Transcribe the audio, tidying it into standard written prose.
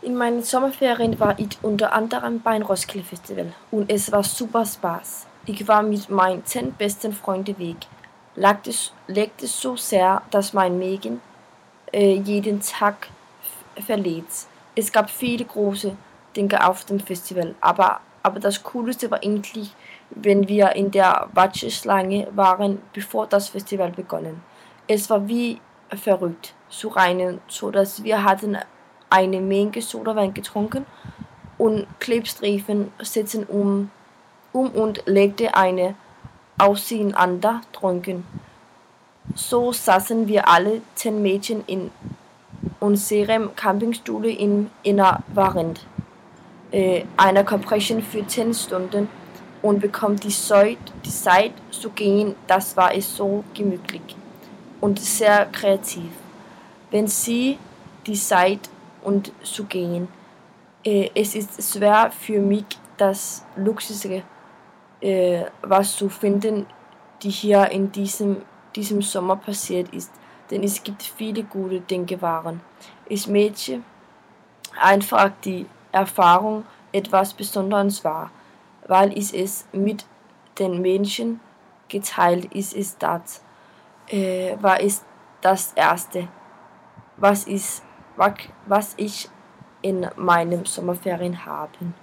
In meinen Sommerferien war ich unter anderem beim Roskilde Festival und es war super Spaß. Ich war mit meinen 10 besten Freunden weg. Legte so sehr, dass mein Mägen jeden Tag verletzt. Es gab viele große Dinge auf dem Festival, aber das Coolste war eigentlich, wenn wir in der Warteschlange waren, bevor das Festival begonnen. Es war wie verrückt zu reinen, so dass wir hatten eine Menge Sodawein getrunken und Klebstreifen setzten und legte eine auseinander trunken. So saßen wir alle 10 Mädchen in unserem Campingstuhl in einer Variant, einer Compression für 10 Stunden und bekommt die Zeit zu gehen. Das war es so gemütlich und sehr kreativ. Wenn Sie die Zeit und zu gehen, es ist schwer für mich, das Luxusige was zu finden, die hier in diesem Sommer passiert ist, denn es gibt viele gute Dinge waren. Ich möchte einfach die Erfahrung etwas Besonderes war, weil ich es mit den Menschen geteilt ist, war es das Erste, was ich in meinem Sommerferien haben.